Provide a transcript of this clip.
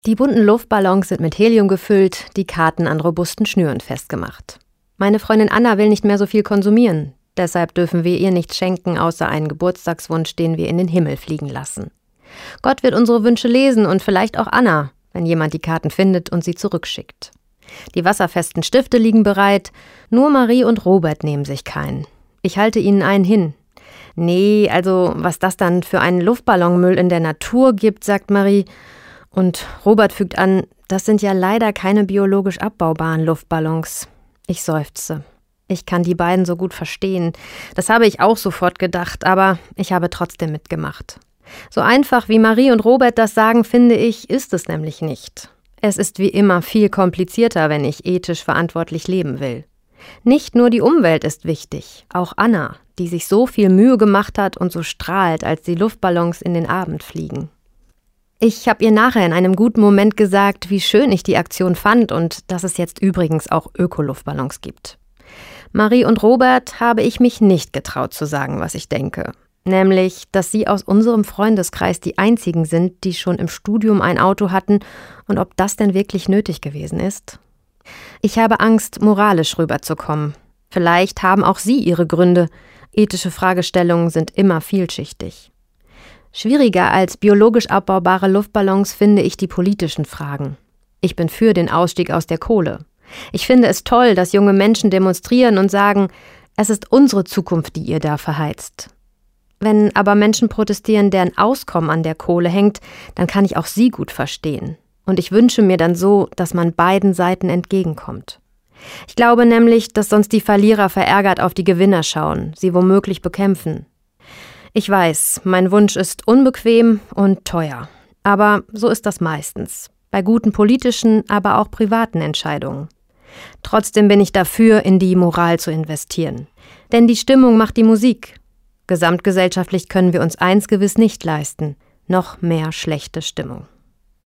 Die bunten Luftballons sind mit Helium gefüllt, die Karten an robusten Schnüren festgemacht. Meine Freundin Anna will nicht mehr so viel konsumieren. Deshalb dürfen wir ihr nichts schenken, außer einen Geburtstagswunsch, den wir in den Himmel fliegen lassen. Gott wird unsere Wünsche lesen und vielleicht auch Anna, wenn jemand die Karten findet und sie zurückschickt. Die wasserfesten Stifte liegen bereit, nur Marie und Robert nehmen sich keinen. Ich halte ihnen einen hin. Nee, also was das dann für einen Luftballonmüll in der Natur gibt, sagt Marie. Und Robert fügt an, das sind ja leider keine biologisch abbaubaren Luftballons. Ich seufze. Ich kann die beiden so gut verstehen. Das habe ich auch sofort gedacht, aber ich habe trotzdem mitgemacht. So einfach wie Marie und Robert das sagen, finde ich, ist es nämlich nicht. Es ist wie immer viel komplizierter, wenn ich ethisch verantwortlich leben will. Nicht nur die Umwelt ist wichtig, auch Anna, die sich so viel Mühe gemacht hat und so strahlt, als die Luftballons in den Abend fliegen. Ich habe ihr nachher in einem guten Moment gesagt, wie schön ich die Aktion fand und dass es jetzt übrigens auch Öko-Luftballons gibt. Marie und Robert habe ich mich nicht getraut zu sagen, was ich denke. Nämlich, dass sie aus unserem Freundeskreis die einzigen sind, die schon im Studium ein Auto hatten und ob das denn wirklich nötig gewesen ist. Ich habe Angst, moralisch rüberzukommen. Vielleicht haben auch sie ihre Gründe. Ethische Fragestellungen sind immer vielschichtig. Schwieriger als biologisch abbaubare Luftballons finde ich die politischen Fragen. Ich bin für den Ausstieg aus der Kohle. Ich finde es toll, dass junge Menschen demonstrieren und sagen, es ist unsere Zukunft, die ihr da verheizt. Wenn aber Menschen protestieren, deren Auskommen an der Kohle hängt, dann kann ich auch sie gut verstehen. Und ich wünsche mir dann so, dass man beiden Seiten entgegenkommt. Ich glaube nämlich, dass sonst die Verlierer verärgert auf die Gewinner schauen, sie womöglich bekämpfen. Ich weiß, mein Wunsch ist unbequem und teuer. Aber so ist das meistens. Bei guten politischen, aber auch privaten Entscheidungen. Trotzdem bin ich dafür, in die Moral zu investieren. Denn die Stimmung macht die Musik. Gesamtgesellschaftlich können wir uns eins gewiss nicht leisten: noch mehr schlechte Stimmung.